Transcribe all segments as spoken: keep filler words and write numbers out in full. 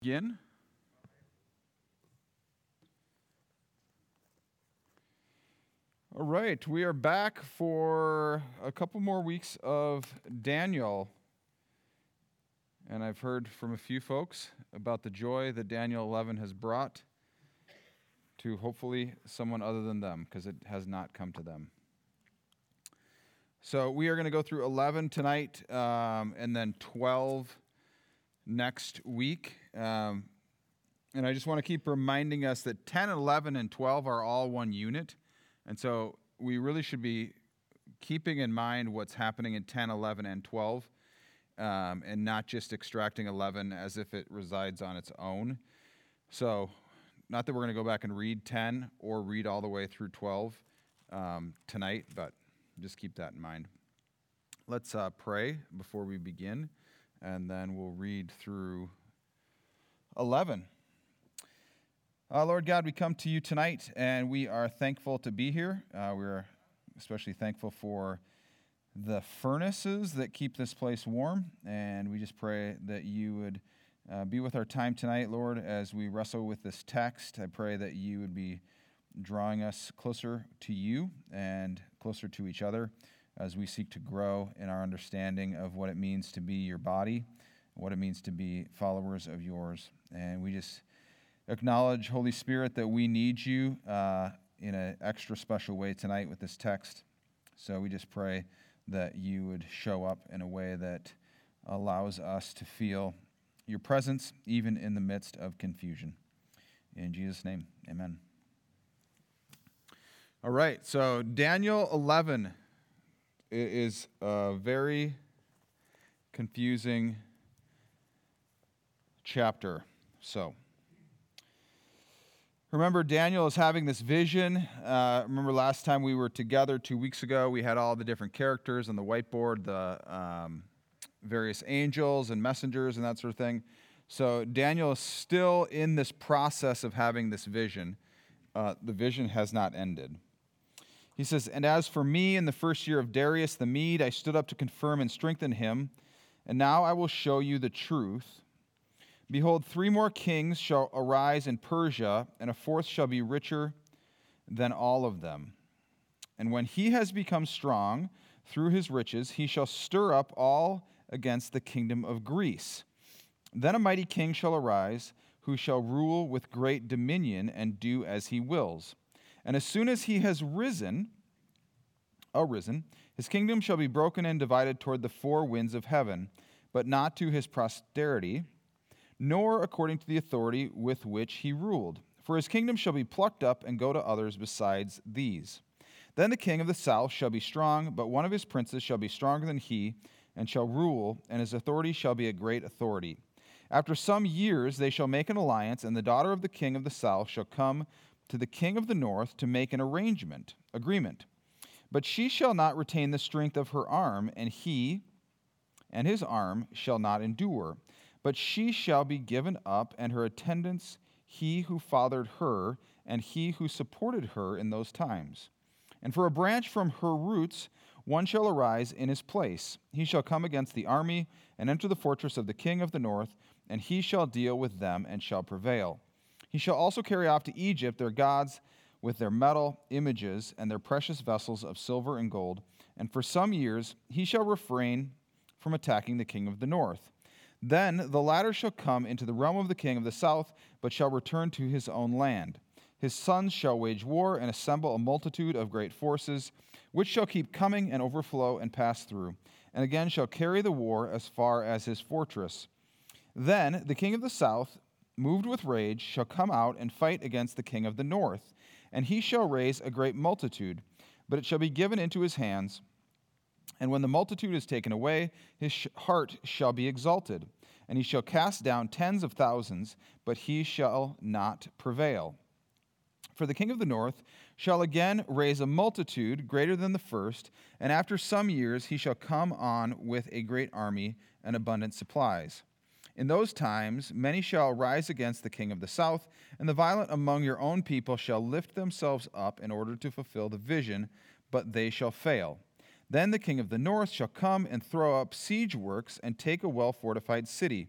Begin. All right, we are back for a couple more weeks of Daniel. And I've heard from a few folks about the joy that Daniel eleven has brought to hopefully someone other than them, because it has not come to them. So we are going to go through eleven tonight um, and then twelve next week. Um, and I just want to keep reminding us that ten, eleven, and twelve are all one unit. And so we really should be keeping in mind what's happening in ten, eleven, and twelve, um, and not just extracting eleven as if it resides on its own. So not that we're going to go back and read ten or read all the way through twelve um, tonight, but just keep that in mind. Let's uh, pray before we begin, and then we'll read through eleven. Uh, Lord God, we come to you tonight, and we are thankful to be here. Uh, we're especially thankful for the furnaces that keep this place warm, and we just pray that you would uh, be with our time tonight, Lord, as we wrestle with this text. I pray that you would be drawing us closer to you and closer to each other as we seek to grow in our understanding of what it means to be your body, what it means to be followers of yours. And we just acknowledge, Holy Spirit, that we need you uh, in an extra special way tonight with this text. So we just pray that you would show up in a way that allows us to feel your presence even in the midst of confusion. In Jesus' name, amen. All right, so Daniel eleven is a very confusing chapter. So remember, Daniel is having this vision. Uh, remember last time we were together two weeks ago, we had all the different characters on the whiteboard, the um, various angels and messengers and that sort of thing. So Daniel is still in this process of having this vision. Uh, the vision has not ended. He says, "And as for me, in the first year of Darius the Mede, I stood up to confirm and strengthen him. And now I will show you the truth. Behold, three more kings shall arise in Persia, and a fourth shall be richer than all of them. And when he has become strong through his riches, he shall stir up all against the kingdom of Greece. Then a mighty king shall arise, who shall rule with great dominion and do as he wills. And as soon as he has risen, arisen, his kingdom shall be broken and divided toward the four winds of heaven, but not to his posterity, nor according to the authority with which he ruled. For his kingdom shall be plucked up and go to others besides these. Then the king of the south shall be strong, but one of his princes shall be stronger than he, and shall rule, and his authority shall be a great authority. After some years they shall make an alliance, and the daughter of the king of the south shall come to the king of the north to make an arrangement, agreement. But she shall not retain the strength of her arm, and he and his arm shall not endure. But she shall be given up, and her attendants, he who fathered her, and he who supported her in those times. And for a branch from her roots, one shall arise in his place. He shall come against the army, and enter the fortress of the king of the north, and he shall deal with them, and shall prevail. He shall also carry off to Egypt their gods with their metal images, and their precious vessels of silver and gold. And for some years he shall refrain from attacking the king of the north. Then the latter shall come into the realm of the king of the south, but shall return to his own land. His sons shall wage war and assemble a multitude of great forces, which shall keep coming and overflow and pass through, and again shall carry the war as far as his fortress. Then the king of the south, moved with rage, shall come out and fight against the king of the north, and he shall raise a great multitude, but it shall be given into his hands. And when the multitude is taken away, his sh- heart shall be exalted, and he shall cast down tens of thousands, but he shall not prevail. For the king of the north shall again raise a multitude greater than the first, and after some years he shall come on with a great army and abundant supplies. In those times many shall rise against the king of the south, and the violent among your own people shall lift themselves up in order to fulfill the vision, but they shall fail. Then the king of the north shall come and throw up siege works and take a well-fortified city.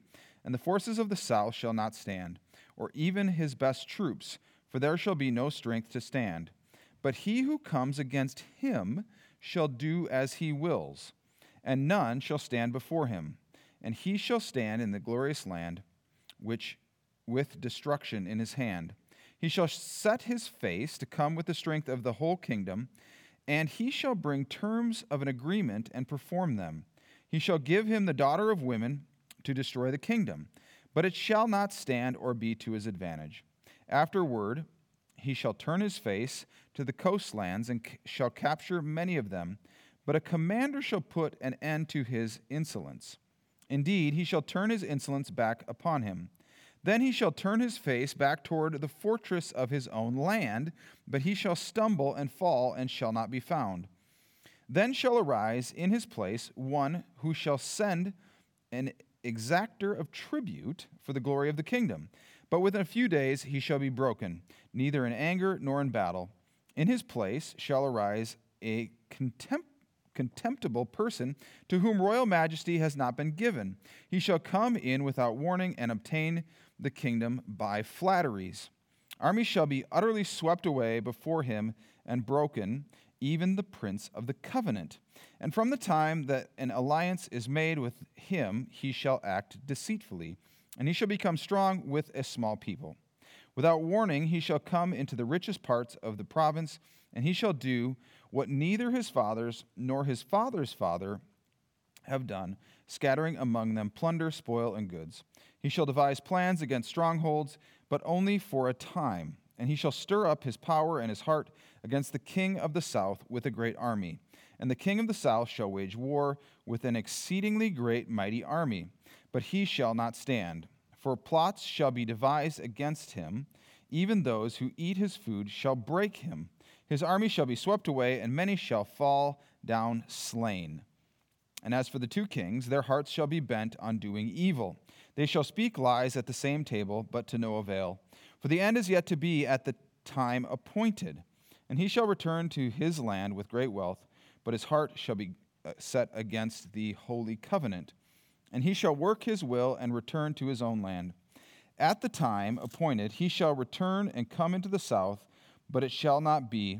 and the forces of the south shall not stand, or even his best troops, for there shall be no strength to stand. But he who comes against him shall do as he wills, and none shall stand before him. And he shall stand in the glorious land, which with destruction in his hand. He shall set his face to come with the strength of the whole kingdom, and he shall bring terms of an agreement and perform them. He shall give him the daughter of women to destroy the kingdom, but it shall not stand or be to his advantage. Afterward, he shall turn his face to the coastlands and c- shall capture many of them, but a commander shall put an end to his insolence. Indeed, he shall turn his insolence back upon him. Then he shall turn his face back toward the fortress of his own land, but he shall stumble and fall and shall not be found. Then shall arise in his place one who shall send an exactor of tribute for the glory of the kingdom. But within a few days he shall be broken, neither in anger nor in battle. In his place shall arise a contempt contemptible person to whom royal majesty has not been given. He shall come in without warning and obtain the kingdom by flatteries. Armies shall be utterly swept away before him and broken, even the prince of the covenant. And from the time that an alliance is made with him, he shall act deceitfully, and he shall become strong with a small people. Without warning, he shall come into the richest parts of the province, and he shall do what neither his fathers nor his father's father have done, scattering among them plunder, spoil, and goods. He shall devise plans against strongholds, but only for a time. And he shall stir up his power and his heart against the king of the south with a great army. And the king of the south shall wage war with an exceedingly great mighty army, but he shall not stand. For plots shall be devised against him, even those who eat his food shall break him. His army shall be swept away, and many shall fall down slain. And as for the two kings, their hearts shall be bent on doing evil. They shall speak lies at the same table, but to no avail. For the end is yet to be at the time appointed. And he shall return to his land with great wealth, but his heart shall be set against the holy covenant. And he shall work his will and return to his own land. At the time appointed, he shall return and come into the south, but it shall not be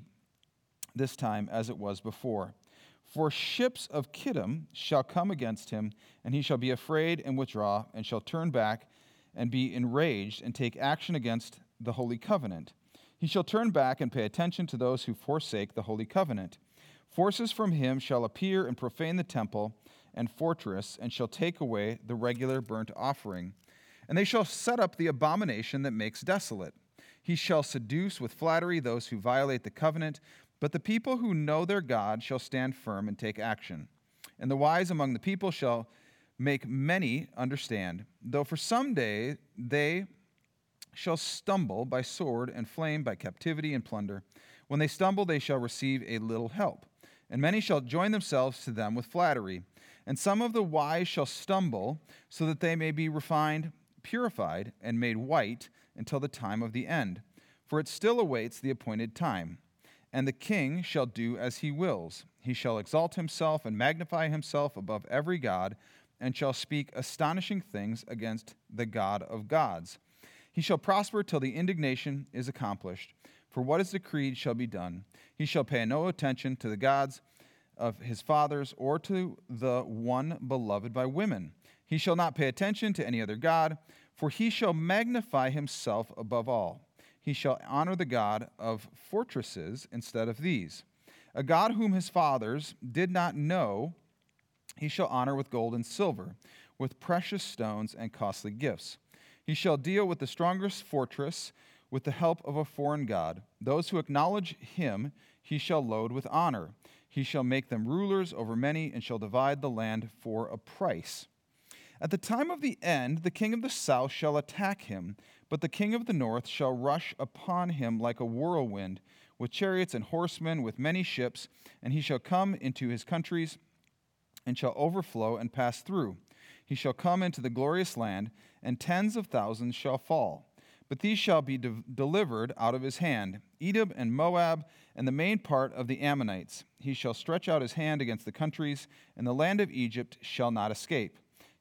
this time as it was before. For ships of Kittim shall come against him, and he shall be afraid and withdraw, and shall turn back and be enraged and take action against the holy covenant. He shall turn back and pay attention to those who forsake the holy covenant. Forces from him shall appear and profane the temple and fortress, and shall take away the regular burnt offering. And they shall set up the abomination that makes desolate. He shall seduce with flattery those who violate the covenant, but the people who know their God shall stand firm and take action. And the wise among the people shall make many understand, though for some day they shall stumble by sword and flame, by captivity and plunder. When they stumble, they shall receive a little help. And many shall join themselves to them with flattery. And some of the wise shall stumble, so that they may be refined, purified, and made white until the time of the end. For it still awaits the appointed time. And the king shall do as he wills. He shall exalt himself and magnify himself above every god, and shall speak astonishing things against the God of gods. He shall prosper till the indignation is accomplished. For what is decreed shall be done. He shall pay no attention to the gods of his fathers, or to the one beloved by women. He shall not pay attention to any other god, for he shall magnify himself above all. He shall honor the God of fortresses instead of these. A God whom his fathers did not know, he shall honor with gold and silver, with precious stones and costly gifts. He shall deal with the strongest fortress with the help of a foreign god. Those who acknowledge him he shall load with honor. He shall make them rulers over many, and shall divide the land for a price. At the time of the end, the king of the south shall attack him, but the king of the north shall rush upon him like a whirlwind, with chariots and horsemen, with many ships, and he shall come into his countries, and shall overflow and pass through. He shall come into the glorious land, and tens of thousands shall fall. But these shall be de- delivered out of his hand, Edom and Moab, and the main part of the Ammonites. He shall stretch out his hand against the countries, and the land of Egypt shall not escape.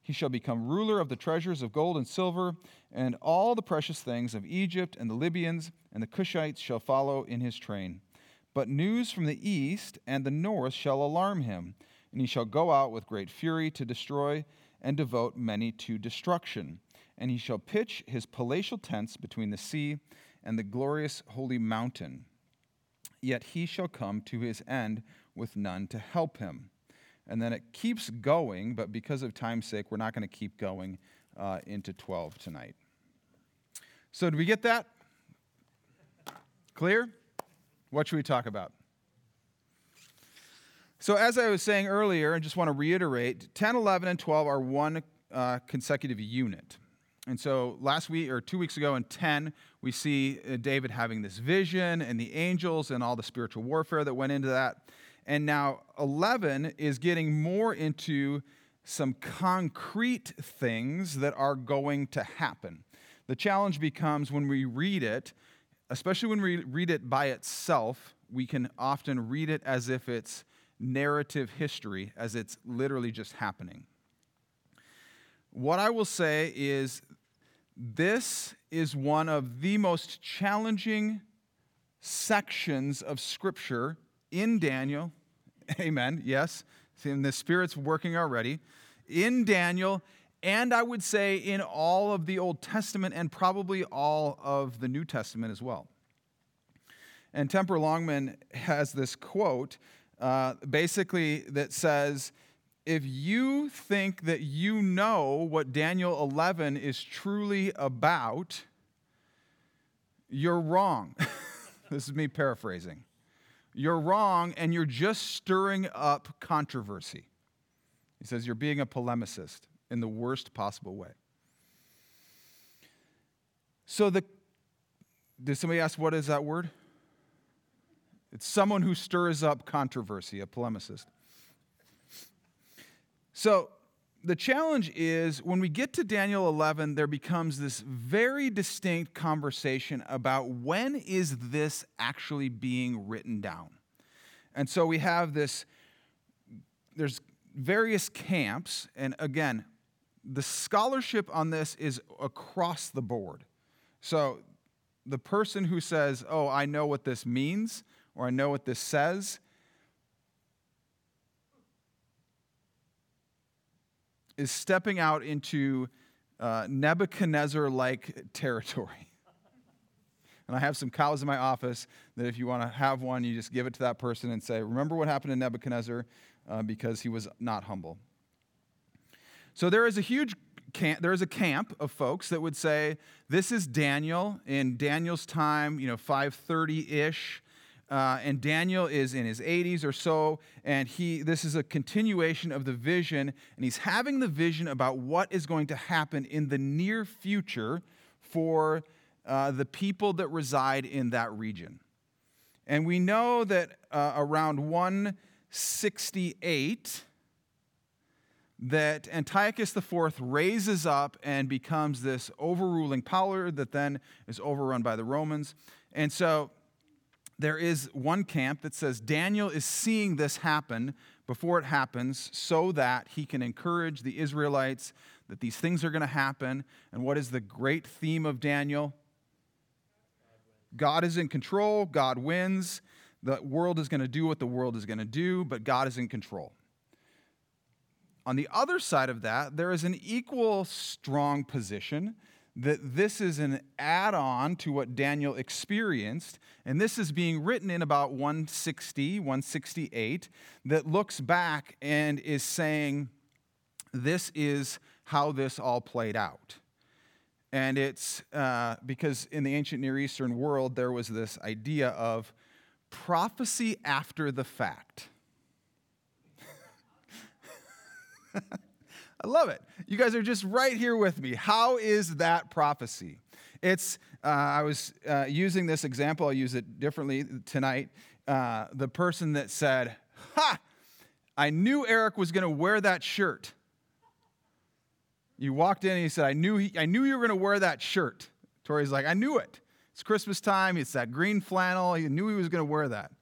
He shall become ruler of the treasures of gold and silver, and all the precious things of Egypt, and the Libyans and the Cushites shall follow in his train. But news from the east and the north shall alarm him, and he shall go out with great fury to destroy and devote many to destruction. And he shall pitch his palatial tents between the sea and the glorious holy mountain. Yet he shall come to his end with none to help him. And then it keeps going, but because of time's sake, we're not going to keep going uh, into twelve tonight. So did we get that? Clear? What should we talk about? So as I was saying earlier, I just want to reiterate, ten, eleven, and twelve are one uh, consecutive unit. And so last week, or two weeks ago in ten, we see uh, David having this vision and the angels and all the spiritual warfare that went into that. And now eleven is getting more into some concrete things that are going to happen. The challenge becomes when we read it, especially when we read it by itself, we can often read it as if it's narrative history, as it's literally just happening. What I will say is this is one of the most challenging sections of Scripture in Daniel. Amen, yes. And the Spirit's working already. In Daniel, and I would say in all of the Old Testament and probably all of the New Testament as well. And Temper Longman has this quote uh, basically that says, if you think that you know what Daniel eleven is truly about, you're wrong. This is me paraphrasing. You're wrong, and you're just stirring up controversy. He says you're being a polemicist in the worst possible way. So the, did somebody ask what is that word? It's someone who stirs up controversy, a polemicist. So the challenge is when we get to Daniel eleven, there becomes this very distinct conversation about when is this actually being written down. And so we have this, there's various camps, and again, the scholarship on this is across the board. So the person who says, oh, I know what this means, or I know what this says, is stepping out into uh, Nebuchadnezzar-like territory. And I have some cows in my office that if you want to have one, you just give it to that person and say, remember what happened to Nebuchadnezzar uh, because he was not humble. So there is a huge camp, there is a camp of folks that would say, this is Daniel in Daniel's time, you know, five thirty-ish. Uh, and Daniel is in his eighties or so, and he this is a continuation of the vision, and he's having the vision about what is going to happen in the near future for uh, the people that reside in that region. And we know that uh, around one sixty-eight, that Antiochus the Fourth raises up and becomes this overruling power that then is overrun by the Romans. And so there is one camp that says Daniel is seeing this happen before it happens so that he can encourage the Israelites that these things are going to happen. And what is the great theme of Daniel? God is in control. God wins. The world is going to do what the world is going to do, but God is in control. On the other side of that, there is an equal strong position that this is an add-on to what Daniel experienced, and this is being written in about one sixty, one sixty-eight, that looks back and is saying, this is how this all played out. And it's uh, because in the ancient Near Eastern world, there was this idea of prophecy after the fact. I love it. You guys are just right here with me. How is that prophecy? It's, uh, I was uh, using this example. I'll use it differently tonight. Uh, the person that said, ha, I knew Eric was going to wear that shirt. You walked in and he said, I knew, he, I knew you were going to wear that shirt. Tori's like, I knew it. It's Christmas time. It's that green flannel. He knew he was going to wear that.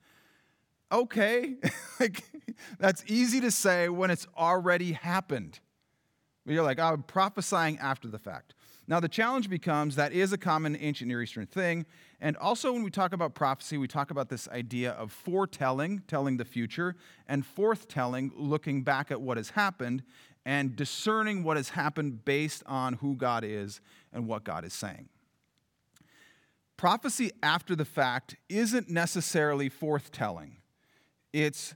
Okay. Like, that's easy to say when it's already happened. But you're like, oh, I'm prophesying after the fact. Now, the challenge becomes that is a common ancient Near Eastern thing. And also, when we talk about prophecy, we talk about this idea of foretelling, telling the future, and forthtelling, looking back at what has happened and discerning what has happened based on who God is and what God is saying. Prophecy after the fact isn't necessarily forthtelling. It's,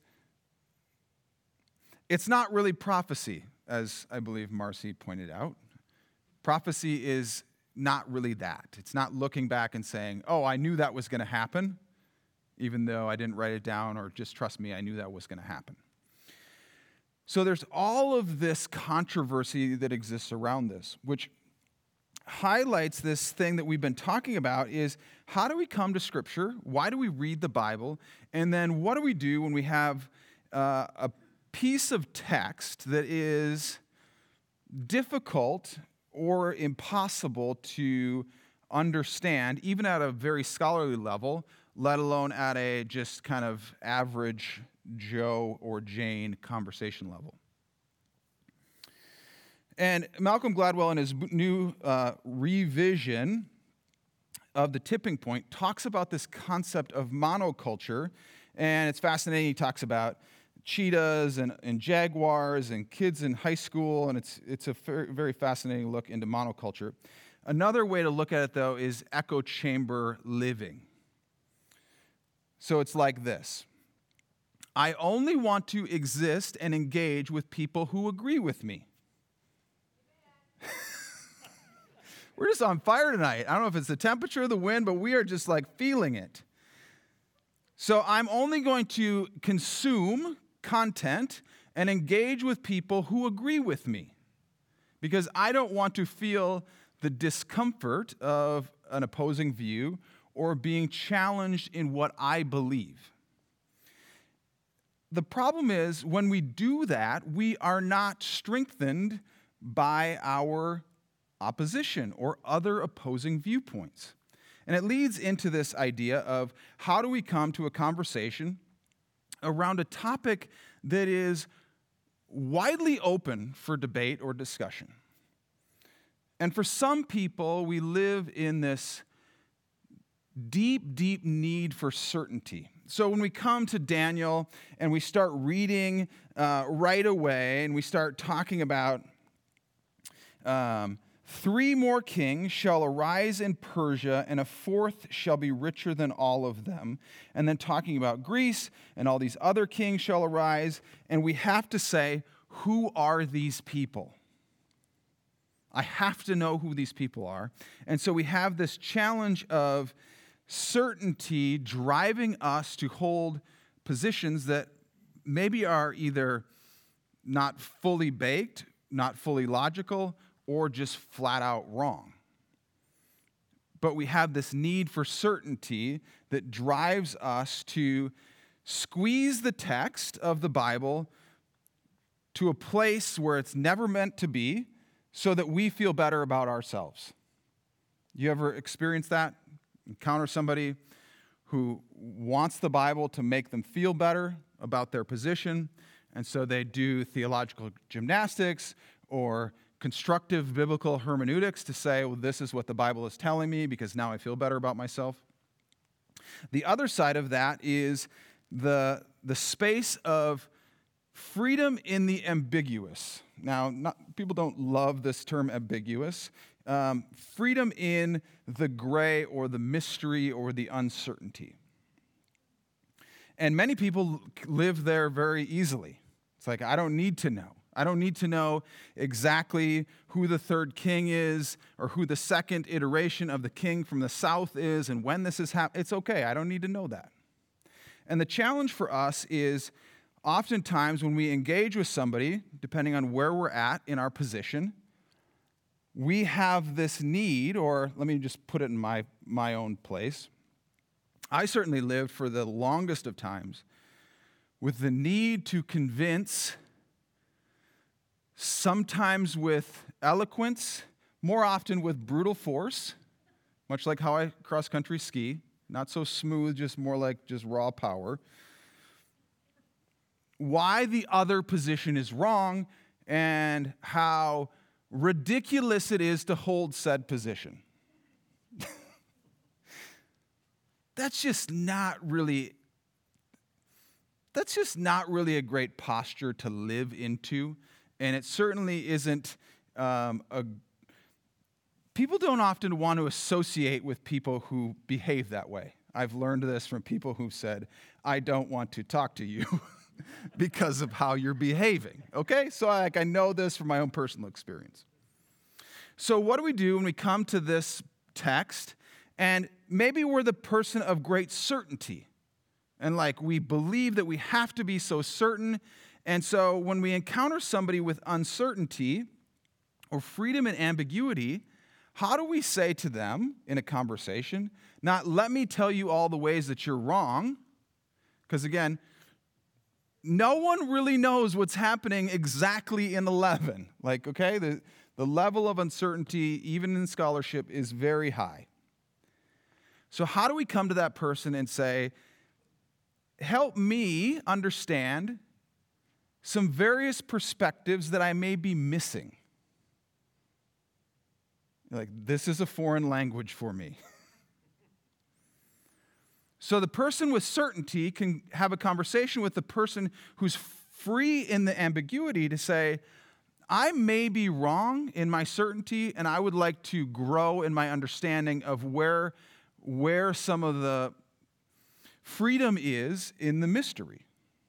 it's not really prophecy, as I believe Marcy pointed out. Prophecy is not really that. It's not looking back and saying, oh, I knew that was going to happen, even though I didn't write it down, or just trust me, I knew that was going to happen. So there's all of this controversy that exists around this, which highlights this thing that we've been talking about is how do we come to Scripture? Why do we read the Bible? And then what do we do when we have uh, a piece of text that is difficult or impossible to understand, even at a very scholarly level, let alone at a just kind of average Joe or Jane conversation level? And Malcolm Gladwell, in his new uh, revision of The Tipping Point, talks about this concept of monoculture, and it's fascinating. He talks about cheetahs and, and jaguars and kids in high school, and it's, it's a very, very fascinating look into monoculture. Another way to look at it, though, is echo chamber living. So it's like this. I only want to exist and engage with people who agree with me. We're just on fire tonight. I don't know if it's the temperature of the wind, but we are just like feeling it. So I'm only going to consume content and engage with people who agree with me because I don't want to feel the discomfort of an opposing view or being challenged in what I believe. The problem is when we do that, we are not strengthened by our opposition or other opposing viewpoints. And it leads into this idea of how do we come to a conversation around a topic that is widely open for debate or discussion. And for some people, we live in this deep, deep need for certainty. So when we come to Daniel and we start reading uh, right away and we start talking about um, three more kings shall arise in Persia, and a fourth shall be richer than all of them. And then talking about Greece, and all these other kings shall arise. And we have to say, who are these people? I have to know who these people are. And so we have this challenge of certainty driving us to hold positions that maybe are either not fully baked, not fully logical, or just flat out wrong. But we have this need for certainty that drives us to squeeze the text of the Bible to a place where it's never meant to be so that we feel better about ourselves. You ever experience that? Encounter somebody who wants the Bible to make them feel better about their position, and so they do theological gymnastics or constructive biblical hermeneutics to say, well, this is what the Bible is telling me because now I feel better about myself. The other side of that is the, the space of freedom in the ambiguous. Now, not, people don't love this term ambiguous. Um, freedom in the gray or the mystery or the uncertainty. And many people live there very easily. It's like, I don't need to know. I don't need to know exactly who the third king is or who the second iteration of the king from the south is and when this is happening. It's okay. I don't need to know that. And the challenge for us is oftentimes when we engage with somebody, depending on where we're at in our position, we have this need, or let me just put it in my, my own place. I certainly lived for the longest of times with the need to convince, sometimes with eloquence, more often with brutal force, much like how I cross-country ski, not so smooth, just more like just raw power, why the other position is wrong and how ridiculous it is to hold said position. That's just not really, that's just not really a great posture to live into, and it certainly isn't um, a, people don't often want to associate with people who behave that way. I've learned this from people who've said, I don't want to talk to you because of how you're behaving, okay? So I, like, I know this from my own personal experience. So what do we do when we come to this text? And maybe we're the person of great certainty. And like we believe that we have to be so certain. And so when we encounter somebody with uncertainty or freedom and ambiguity, how do we say to them in a conversation, not let me tell you all the ways that you're wrong? Because again, no one really knows what's happening exactly in eleven. Like, okay, the, the level of uncertainty, even in scholarship, is very high. So how do we come to that person and say, help me understand some various perspectives that I may be missing? Like, this is a foreign language for me. So the person with certainty can have a conversation with the person who's free in the ambiguity to say, I may be wrong in my certainty, and I would like to grow in my understanding of where where some of the freedom is in the mystery.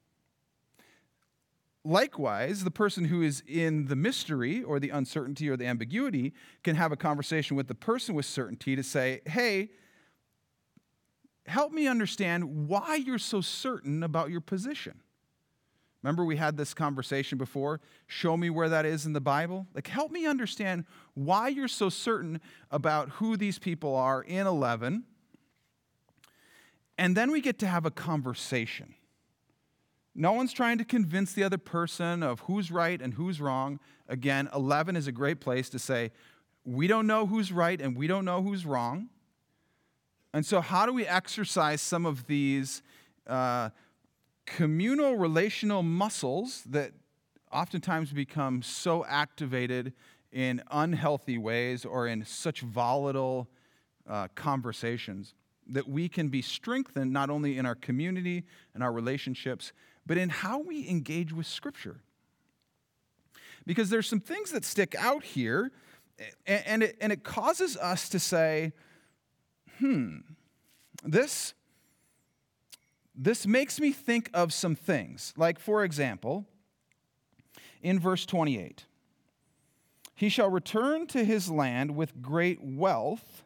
Likewise, the person who is in the mystery or the uncertainty or the ambiguity can have a conversation with the person with certainty to say, hey, help me understand why you're so certain about your position. Remember we had this conversation before? Show me where that is in the Bible. Like, help me understand why you're so certain about who these people are in eleven. And then we get to have a conversation. No one's trying to convince the other person of who's right and who's wrong. Again, eleven is a great place to say, we don't know who's right and we don't know who's wrong. And so how do we exercise some of these uh, communal relational muscles that oftentimes become so activated in unhealthy ways or in such volatile uh, conversations that we can be strengthened not only in our community and our relationships, but in how we engage with Scripture? Because there's some things that stick out here, and it, and it causes us to say, hmm, this This makes me think of some things. Like, for example, in verse twenty-eight, he shall return to his land with great wealth,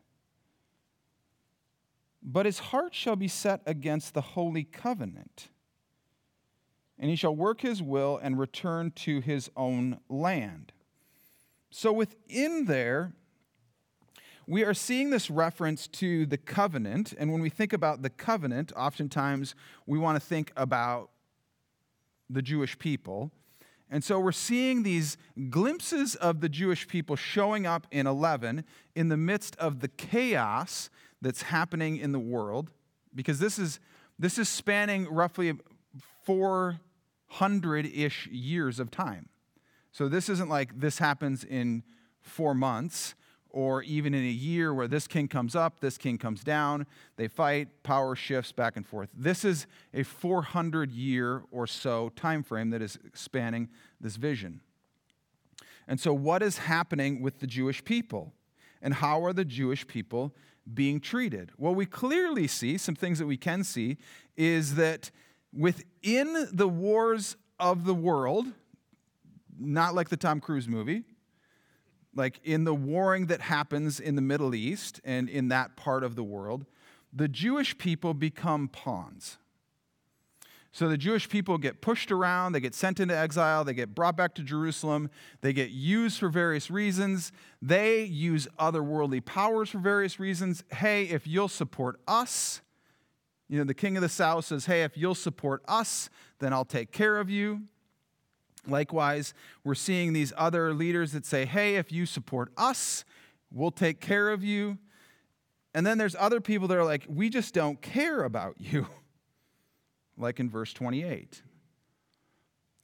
but his heart shall be set against the holy covenant, and he shall work his will and return to his own land. So within there, we are seeing this reference to the covenant, and when we think about the covenant, oftentimes we want to think about the Jewish people. And so we're seeing these glimpses of the Jewish people showing up in eleven in the midst of the chaos that's happening in the world, because this is this is spanning roughly four hundred-ish years of time. So this isn't like this happens in four months, or even in a year where this king comes up, this king comes down, they fight, power shifts back and forth. This is a four hundred year or so time frame that is spanning this vision. And so what is happening with the Jewish people? And how are the Jewish people being treated? Well, we clearly see, some things that we can see, is that within the wars of the world, not like the Tom Cruise movie, like in the warring that happens in the Middle East and in that part of the world, the Jewish people become pawns. So the Jewish people get pushed around, they get sent into exile, they get brought back to Jerusalem, they get used for various reasons, they use otherworldly powers for various reasons. Hey, if you'll support us, you know, the king of the south says, hey, if you'll support us, then I'll take care of you. Likewise, we're seeing these other leaders that say, hey, if you support us, we'll take care of you. And then there's other people that are like, we just don't care about you, like in verse twenty-eight.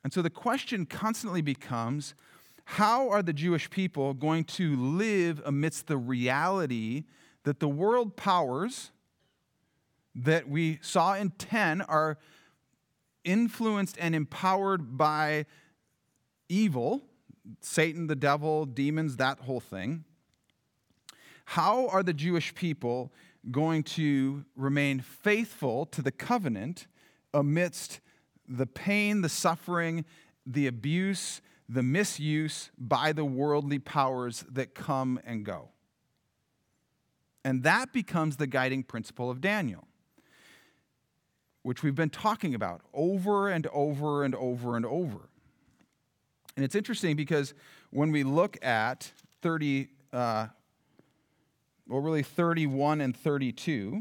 And so the question constantly becomes, how are the Jewish people going to live amidst the reality that the world powers that we saw in ten are influenced and empowered by evil, Satan, the devil, demons, that whole thing? How are the Jewish people going to remain faithful to the covenant amidst the pain, the suffering, the abuse, the misuse by the worldly powers that come and go? And that becomes the guiding principle of Daniel, which we've been talking about over and over and over and over. And it's interesting because when we look at thirty, uh, well, really thirty-one and thirty-two,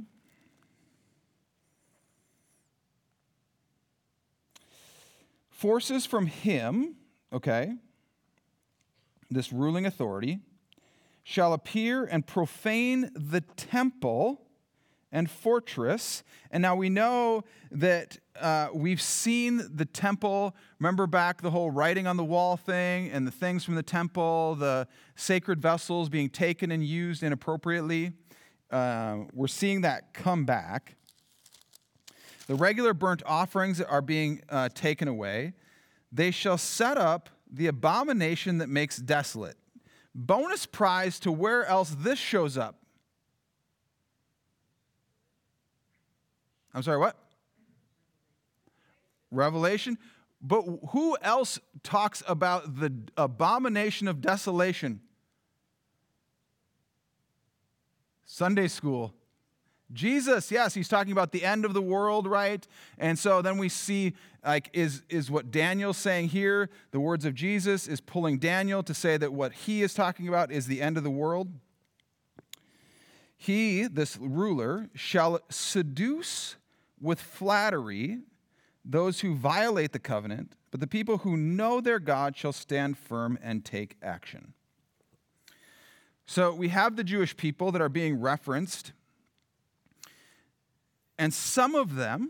forces from him, okay, this ruling authority, shall appear and profane the temple and fortress. And now we know that uh, we've seen the temple. Remember back the whole writing on the wall thing and the things from the temple, the sacred vessels being taken and used inappropriately. Uh, we're seeing that come back. The regular burnt offerings are being uh, taken away. They shall set up the abomination that makes desolate. Bonus prize to where else this shows up. I'm sorry, what? Revelation. But who else talks about the abomination of desolation? Sunday school. Jesus, yes, he's talking about the end of the world, right? And so then we see, like, is, is what Daniel's saying here, the words of Jesus, is pulling Daniel to say that what he is talking about is the end of the world. He, this ruler, shall seduce with flattery those who violate the covenant, but the people who know their God shall stand firm and take action. So we have the Jewish people that are being referenced, and some of them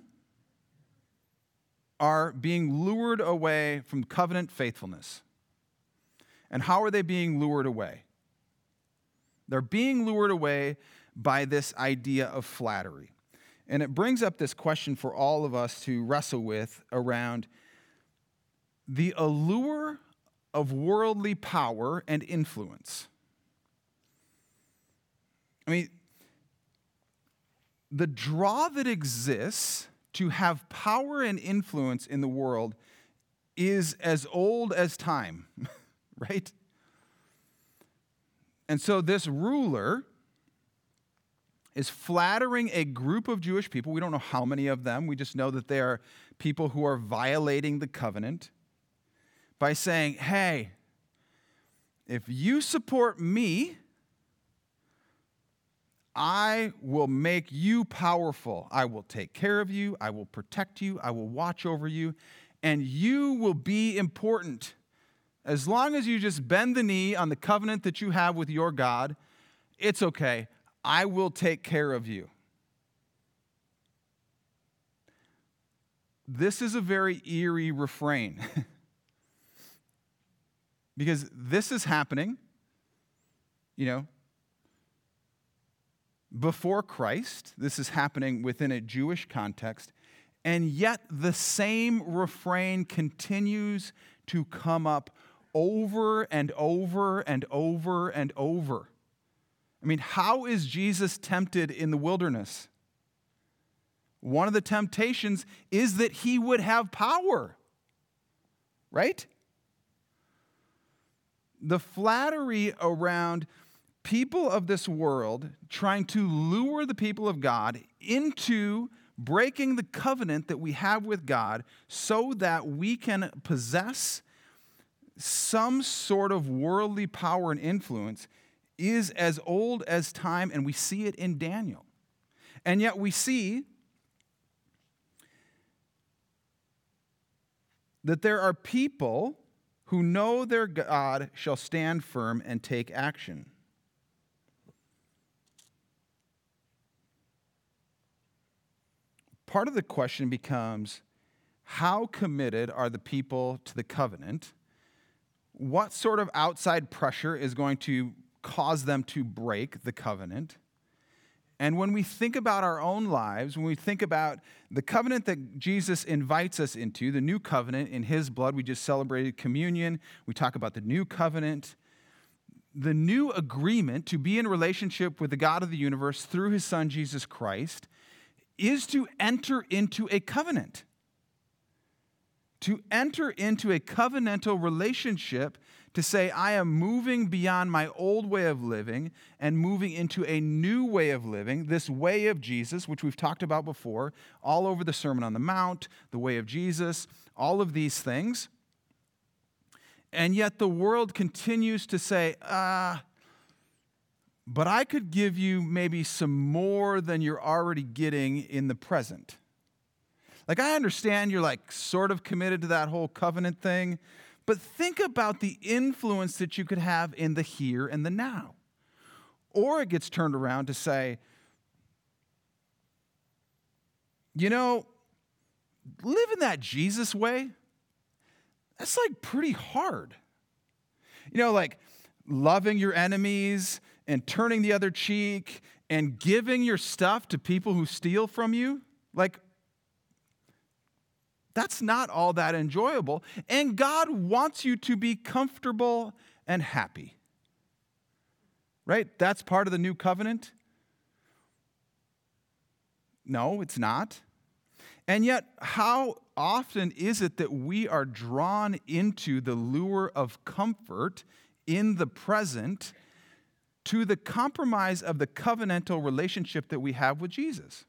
are being lured away from covenant faithfulness. And how are they being lured away? They're being lured away by this idea of flattery. And it brings up this question for all of us to wrestle with around the allure of worldly power and influence. I mean, the draw that exists to have power and influence in the world is as old as time, right? And so this ruler is flattering a group of Jewish people. We don't know how many of them. We just know that they are people who are violating the covenant by saying, hey, if you support me, I will make you powerful. I will take care of you. I will protect you. I will watch over you. And you will be important. As long as you just bend the knee on the covenant that you have with your God, it's okay. I will take care of you. This is a very eerie refrain. Because this is happening, you know, before Christ. This is happening within a Jewish context. And yet the same refrain continues to come up over and over and over and over. I mean, how is Jesus tempted in the wilderness? One of the temptations is that he would have power, right? The flattery around people of this world trying to lure the people of God into breaking the covenant that we have with God so that we can possess some sort of worldly power and influence is as old as time, and we see it in Daniel. And yet we see that there are people who know their God shall stand firm and take action. Part of the question becomes, How committed are the people to the covenant? What sort of outside pressure is going to cause them to break the covenant? And when we think about our own lives, when we think about the covenant that Jesus invites us into, the new covenant in his blood, we just celebrated communion. We talk about the new covenant. The new agreement to be in relationship with the God of the universe through his son, Jesus Christ, is to enter into a covenant. To enter into a covenantal relationship, to say, I am moving beyond my old way of living and moving into a new way of living, this way of Jesus, which we've talked about before, all over the Sermon on the Mount, the way of Jesus, all of these things. And yet the world continues to say, ah, but I could give you maybe some more than you're already getting in the present. Like, I understand you're like sort of committed to that whole covenant thing, but think about the influence that you could have in the here and the now. Or it gets turned around to say, you know, living that Jesus way, that's like pretty hard. You know, like loving your enemies and turning the other cheek and giving your stuff to people who steal from you, like, that's not all that enjoyable. And God wants you to be comfortable and happy. Right? That's part of the new covenant. No, it's not. And yet, how often is it that we are drawn into the lure of comfort in the present to the compromise of the covenantal relationship that we have with Jesus?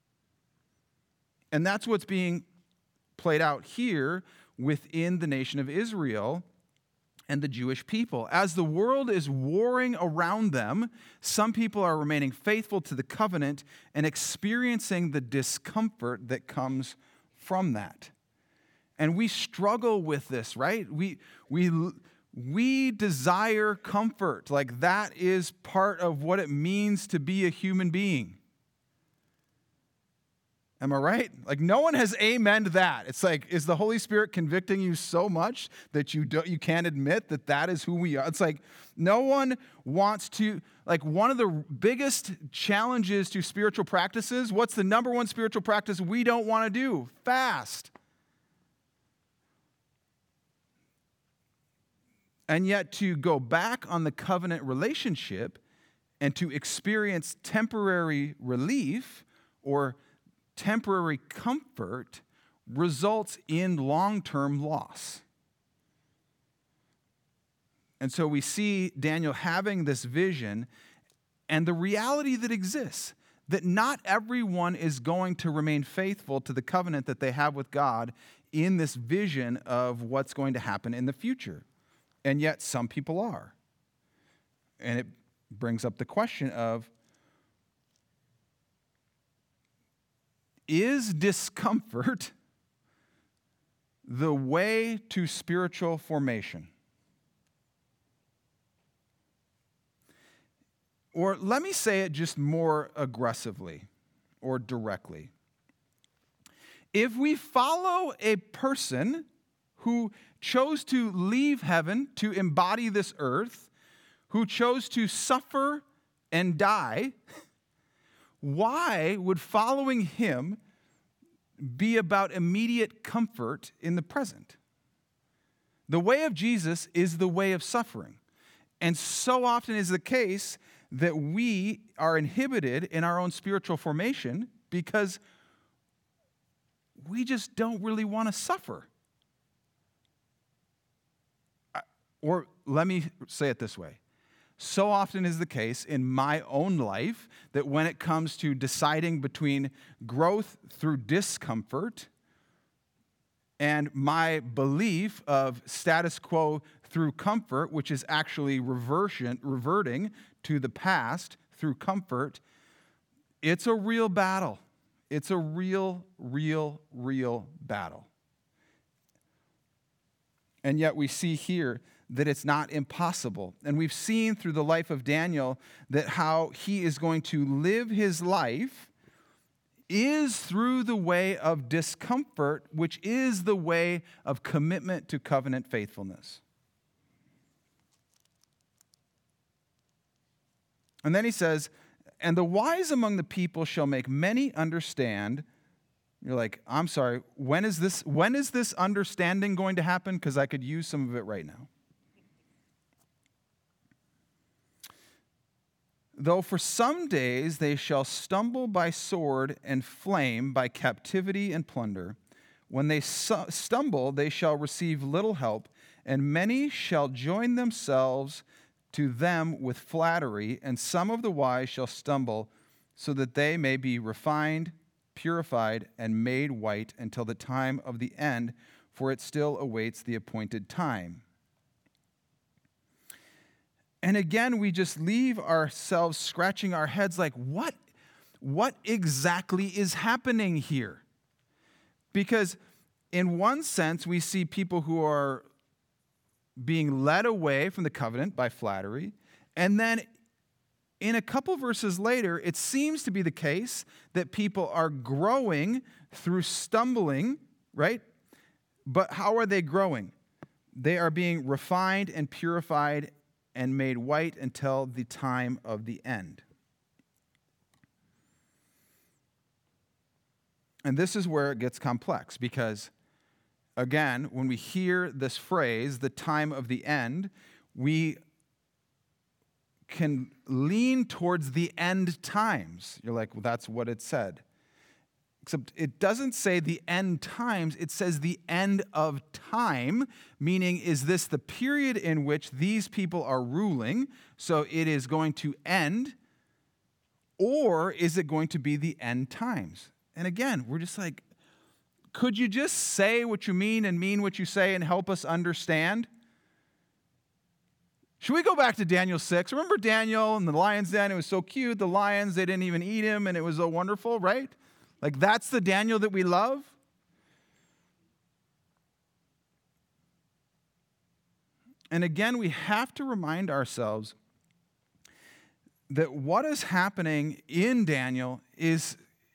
And that's what's being played out here within the nation of Israel and the Jewish people. As the world is warring around them, some people are remaining faithful to the covenant and experiencing the discomfort that comes from that. And we struggle with this, right? We, we, we desire comfort. Like, that is part of what it means to be a human being. Am I right? Like, no one has amened that. It's like, is the Holy Spirit convicting you so much that you don't, you can't admit that that is who we are? It's like, no one wants to, like, one of the biggest challenges to spiritual practices, what's the number one spiritual practice we don't want to do? Fast. And yet to go back on the covenant relationship and to experience temporary relief or temporary comfort results in long-term loss. And so we see Daniel having this vision and the reality that exists, that not everyone is going to remain faithful to the covenant that they have with God in this vision of what's going to happen in the future. And yet some people are. And it brings up the question of, is discomfort the way to spiritual formation? Or let me say it just more aggressively or directly. If we follow a person who chose to leave heaven to embody this earth, who chose to suffer and die, why would following him be about immediate comfort in the present? The way of Jesus is the way of suffering. And so often is the case that we are inhibited in our own spiritual formation because we just don't really want to suffer. Or let me say it this way. So often is the case in my own life that when it comes to deciding between growth through discomfort and my belief of status quo through comfort, which is actually reversion, reverting to the past through comfort, it's a real battle. It's a real, real, real battle. And yet we see here that it's not impossible. And we've seen through the life of Daniel that how he is going to live his life is through the way of discomfort, which is the way of commitment to covenant faithfulness. And then he says, and the wise among the people shall make many understand. You're like, I'm sorry, when is this, when is this understanding going to happen? Because I could use some of it right now. Though for some days they shall stumble by sword and flame, by captivity and plunder. When they su- stumble, they shall receive little help, and many shall join themselves to them with flattery, and some of the wise shall stumble, so that they may be refined, purified, and made white until the time of the end, for it still awaits the appointed time. And again, we just leave ourselves scratching our heads like, what, what exactly is happening here? Because in one sense, we see people who are being led away from the covenant by flattery. And then in a couple verses later, it seems to be the case that people are growing through stumbling, right? But how are they growing? They are being refined and purified and made white until the time of the end. And this is where it gets complex, because again, when we hear this phrase, the time of the end, we can lean towards the end times. You're like, well, that's what it said. Except it doesn't say the end times, it says the end of time, meaning is this the period in which these people are ruling, so it is going to end, or is it going to be the end times? And again, we're just like, could you just say what you mean and mean what you say and help us understand? Should we go back to Daniel six? Remember Daniel and the lion's den? It was so cute. The lions, they didn't even eat him, and it was so wonderful, right? Like, that's the Daniel that we love? And again, we have to remind ourselves that what is happening in Daniel is,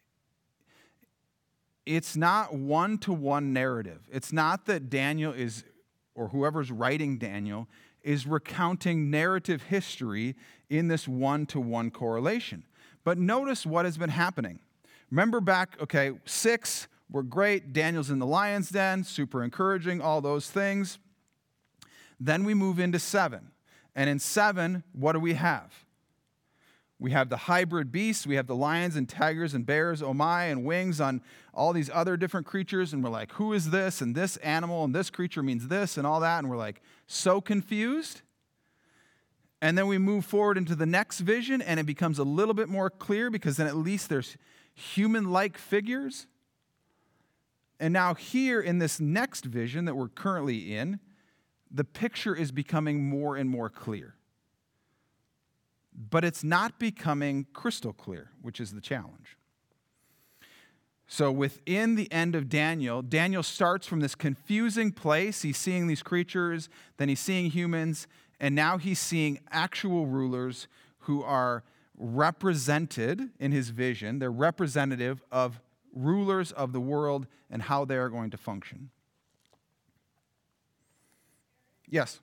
it's not one-to-one narrative. It's not that Daniel is, or whoever's writing Daniel, is recounting narrative history in this one-to-one correlation. But notice what has been happening. Remember back, okay, six, we're great. Daniel's in the lion's den, super encouraging, all those things. Then we move into seven. And in seven, what do we have? We have the hybrid beasts. We have the lions and tigers and bears, oh my, and wings on all these other different creatures. And we're like, who is this? And this animal and this creature means this and all that. And we're like, so confused. And then we move forward into the next vision, and it becomes a little bit more clear, because then at least there's human-like figures. And now here in this next vision that we're currently in, the picture is becoming more and more clear. But it's not becoming crystal clear, which is the challenge. So within the end of Daniel, Daniel starts from this confusing place. He's seeing these creatures, then he's seeing humans, and now he's seeing actual rulers who are represented in his vision. They're representative of rulers of the world and how they are going to function. Yes?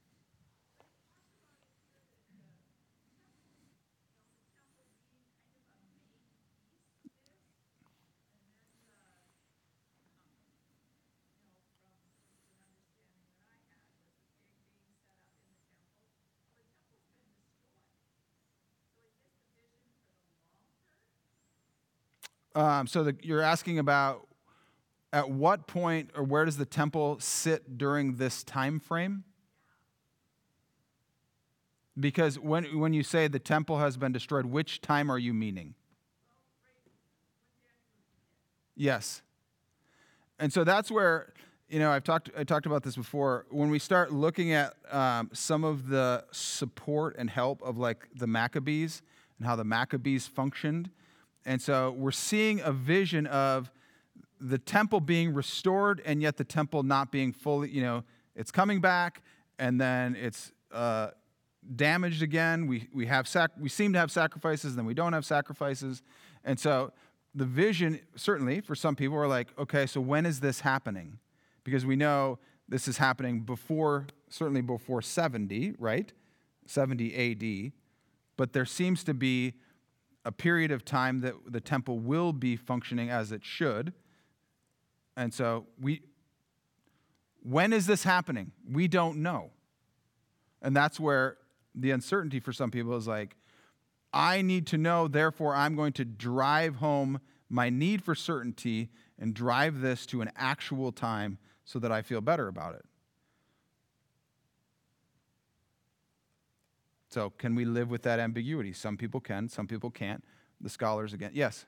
Um, so the, you're asking about at what point or where does the temple sit during this time frame? Because when when you say the temple has been destroyed, which time are you meaning? Yes. And so that's where, you know, I've talked I talked about this before. When we start looking at um, some of the support and help of like the Maccabees and how the Maccabees functioned. And so we're seeing a vision of the temple being restored, and yet the temple not being fully, you know, it's coming back, and then it's uh, damaged again. We we have sac- we seem to have sacrifices, and then we don't have sacrifices. And so the vision, certainly for some people, are like, okay, so when is this happening? Because we know this is happening before, certainly before seventy, right? seventy A D. But there seems to be a period of time that the temple will be functioning as it should. And so we, when is this happening? We don't know. And that's where the uncertainty for some people is like, I need to know, therefore I'm going to drive home my need for certainty and drive this to an actual time so that I feel better about it. So can we live with that ambiguity? Some people can, some people can't. The scholars again. Yes?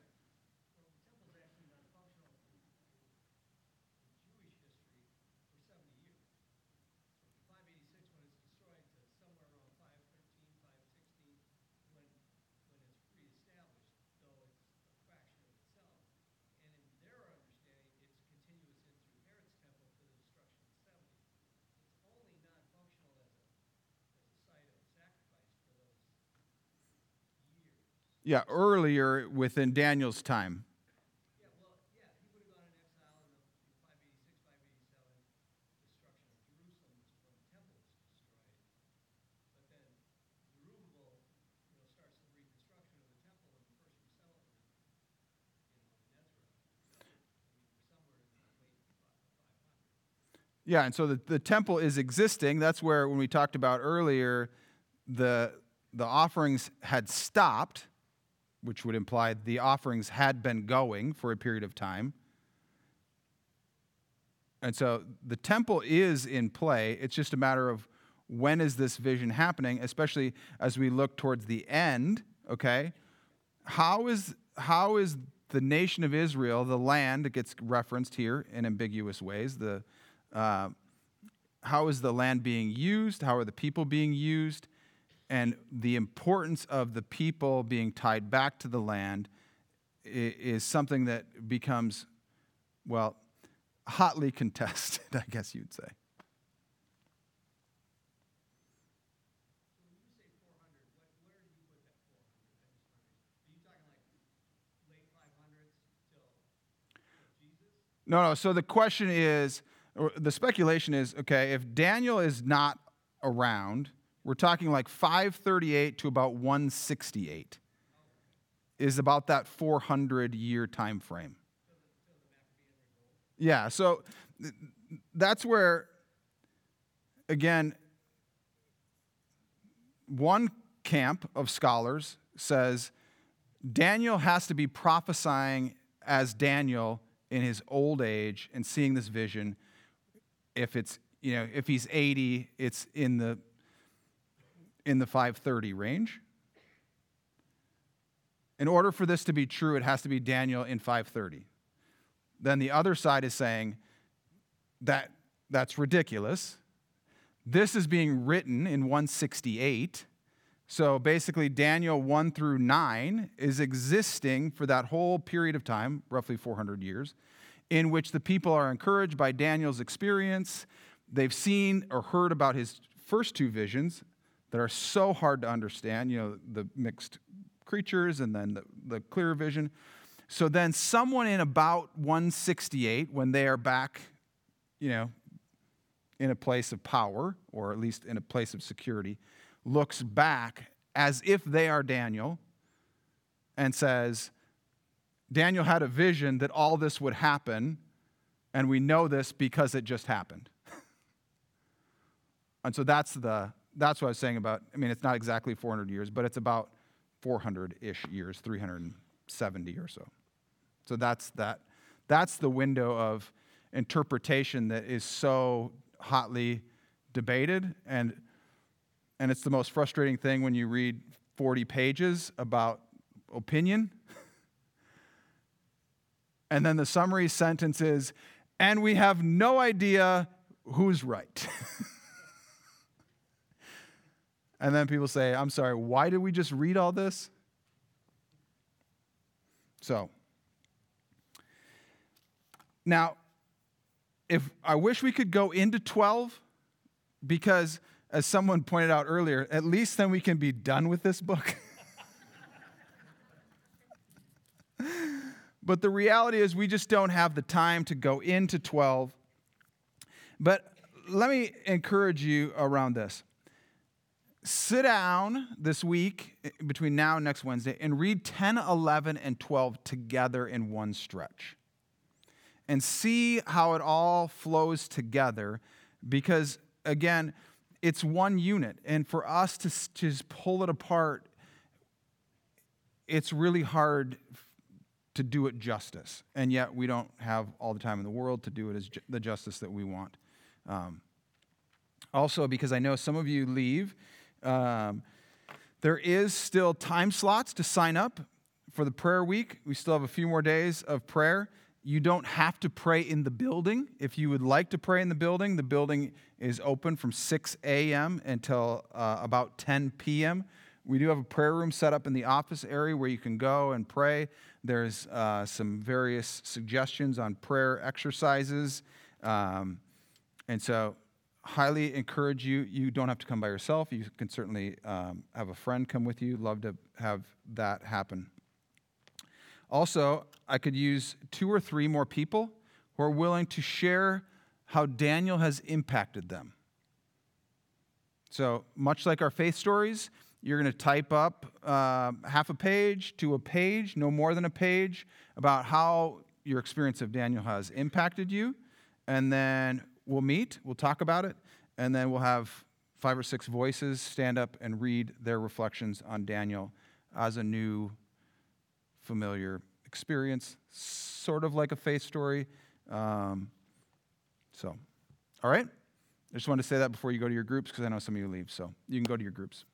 Yeah, earlier within Daniel's time. Yeah, well, yeah, he would have gone in exile in the five eighty-six, five eighty-seven, destruction of Jerusalem, which is when the temple was destroyed. But then Zerubbabel, you know, starts the reconstruction of the temple and the first resettlement, you know, in Ezra. So, I mean, we're somewhere in the late five hundreds. Yeah, and so the, the temple is existing. That's where, when we talked about earlier, the the offerings had stopped, which would imply the offerings had been going for a period of time. And so the temple is in play. It's just a matter of when is this vision happening, especially as we look towards the end, okay? How is, how is the nation of Israel, the land, it gets referenced here in ambiguous ways, the, uh, how is the land being used? How are the people being used? And the importance of the people being tied back to the land is something that becomes, well, hotly contested, I guess you'd say. So when you say four hundred, what, where do you put that four hundred? I just wondering. Are you talking like late five hundreds till, till Jesus? No, no. So the question is, or the speculation is, okay, if Daniel is not around, we're talking like five thirty-eight to about one sixty-eight is about that four hundred year time frame. Yeah, so that's where, again, one camp of scholars says Daniel has to be prophesying as Daniel in his old age and seeing this vision. If it's, you know, if he's eighty, it's in the in the five thirty range. In order for this to be true, it has to be Daniel in five thirty. Then the other side is saying that that's ridiculous. This is being written in one sixty-eight. So basically Daniel one through nine is existing for that whole period of time, roughly four hundred years, in which the people are encouraged by Daniel's experience. They've seen or heard about his first two visions that are so hard to understand, you know, the mixed creatures and then the, the clear vision. So then someone in about one sixty-eight, when they are back, you know, in a place of power, or at least in a place of security, looks back as if they are Daniel and says, Daniel had a vision that all this would happen, and we know this because it just happened. And so that's the that's what I was saying about, I mean, it's not exactly four hundred years, but it's about four hundred-ish years, three hundred seventy or so. So that's that. That's the window of interpretation that is so hotly debated, and and it's the most frustrating thing when you read forty pages about opinion. And then the summary sentence is, and we have no idea who's right. And then people say, I'm sorry, why did we just read all this? So, now, if I wish we could go into twelve, because as someone pointed out earlier, at least then we can be done with this book. But the reality is we just don't have the time to go into twelve. But let me encourage you around this. Sit down this week between now and next Wednesday and read ten, eleven, and twelve together in one stretch. And see how it all flows together because, again, it's one unit. And for us to, to just pull it apart, it's really hard to do it justice. And yet we don't have all the time in the world to do it as ju- the justice that we want. Um, also, because I know some of you leave, um, there is still time slots to sign up for the prayer week. We still have a few more days of prayer. You don't have to pray in the building. If you would like to pray in the building, the building is open from six a.m. until uh, about ten p.m. We do have a prayer room set up in the office area where you can go and pray. There's uh, some various suggestions on prayer exercises. Um, and so highly encourage you. You don't have to come by yourself. You can certainly um, have a friend come with you. Love to have that happen. Also, I could use two or three more people who are willing to share how Daniel has impacted them. So much like our faith stories, you're going to type up uh, half a page to a page, no more than a page, about how your experience of Daniel has impacted you. And then we'll meet, we'll talk about it, and then we'll have five or six voices stand up and read their reflections on Daniel as a new, familiar experience, sort of like a faith story. Um, so, all right. I just wanted to say that before you go to your groups because I know some of you leave. So you can go to your groups.